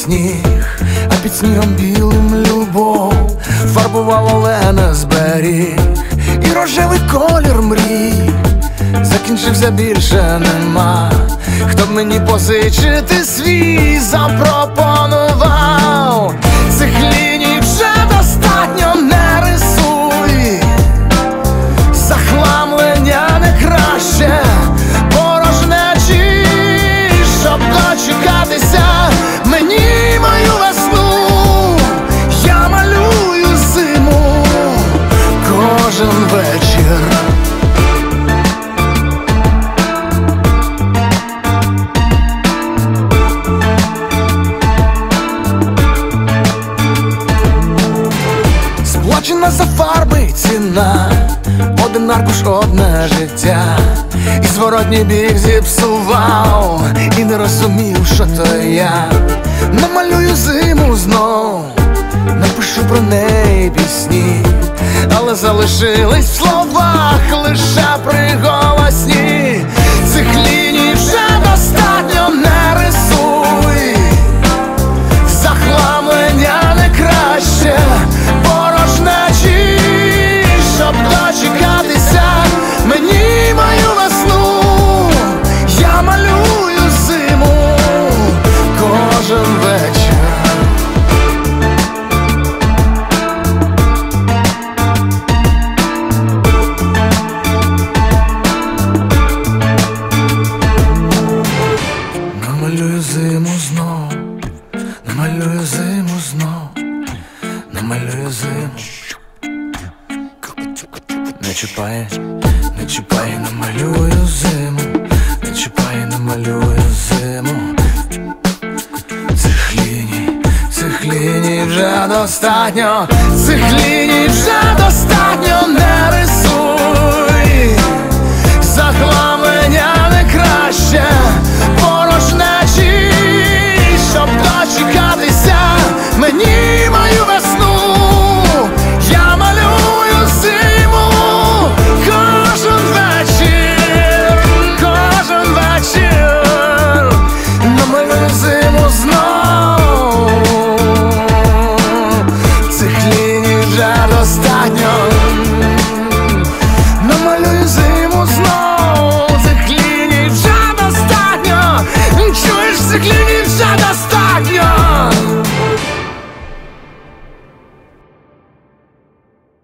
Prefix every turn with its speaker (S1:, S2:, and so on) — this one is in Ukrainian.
S1: сніг, а під снігом білим любов фарбував олена зберіг, і рожевий колір мрій закінчився, більше нема. Хто б мені позичити свій запропонував? Цих ліній вже достатньо, не рисуй. Захламлення не краще порожнечі, щоб дочекатися мені мою весну. Я малюю зиму кожен вечір. Сплачена за фарби ціна, один аркуш, одне життя, і зворотній бік зіпсував, і не розумів, що то я. Намалюю зиму знов, напишу про неї пісні, але залишились в словах лише приголосні. Цих ліній вже достатньо, не рисуй. Захламлення не краще порожнечі, щоб дочекатися мені мою весну. Я малюю зиму кожен вечір. Намалюю зиму знов, намалюю зиму знов, намалюю зиму. Не чіпай, не чіпай, намалюю зиму, не чіпай, намалюю зиму. Цих ліній вже достатньо, цих ліній вже достатньо, не рисуй. Захламлення не краще порожнечі, щоб дочекатися мені мою весну. Я малюю зиму кожен вечір, кожен вечір. Намалюю зиму знов. Цих